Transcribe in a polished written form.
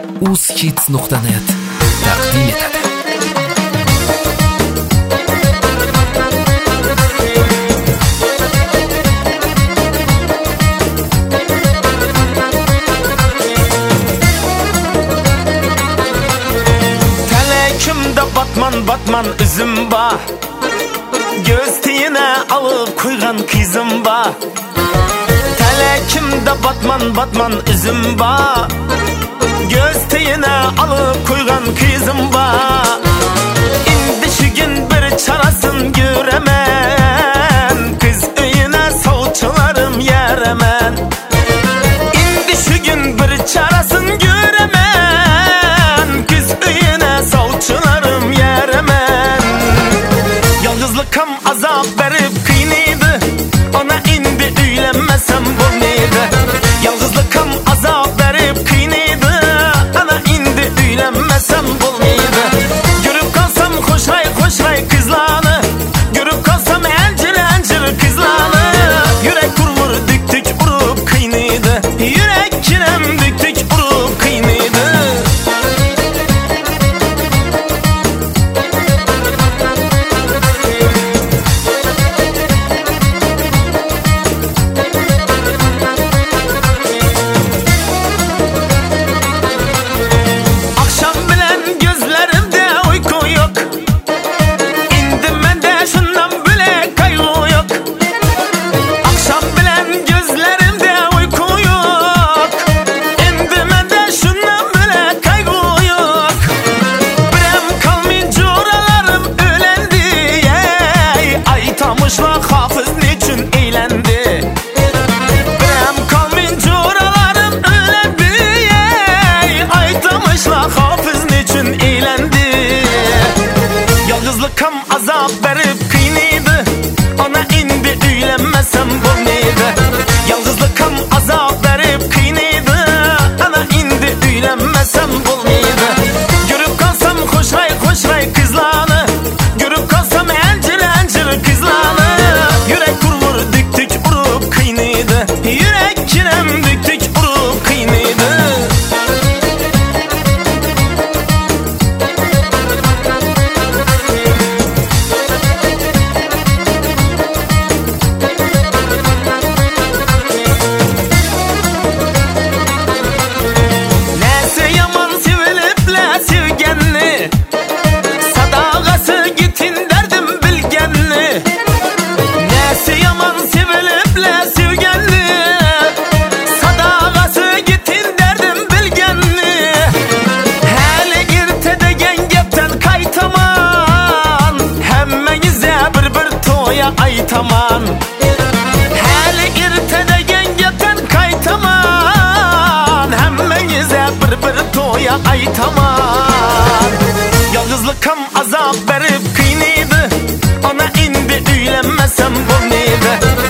uzhits.net taqdim etadi. Telekimde batman üzüm ba, göz tiyine alıp koygan kızım ba. Telekimde batman üzüm ba, göz tiyine alıp koygan kızım ba. İndi şu gün bir çarasın göremen, kız öyüne savçalarım yeremen. İndi şu gün bir çarasın göremen, kız öyüne savçalarım yeremen. Yalnızlıkam azap verip kıynıydı, ona indi öylenmesem bulmaydı. Yalnızlıkam azap verip kıynıydı, ana indi öylenmesem bulmaydı. Görüp kalsam hoşray kızlarını, görüp kalsam encir kızlarını. Yürek vurur dük vurup kıynıydı, yürek kirem dük vurup kıynıydı. Hafız niçin eğlendi? Benim kalmayınca oralarım ölendi. Aytamışlar hafız niçin eğlendi? Yalnızlıkam azap verip kıynıydı, ona indi öylenmesem bulmaydı. Yalnızlıkam azap verip kıynıydı, ana indi öylenmesem bulmaydı. Görüp kalsam hoşray kızlarını, görüp kalsam encir kızlarını. Yürek vurur dük vurup kıynıydı, yürek kirem dük vurup kıynıydı. Nesi yaman sevilip sevgenli, sadakası gitin derdim bilgenli. Nesi yaman sevilip sevgenli, sadakası gitin derdim bilgenli. Hele irte degen gepten kaytaman, hemmenize bir toya aytaman. Hele irte degen gepten kaytaman, hemmenize bir toya aytaman. Yalnızlıkam azap verip kıynıydı, ona indi öylenmesem bulmaydı.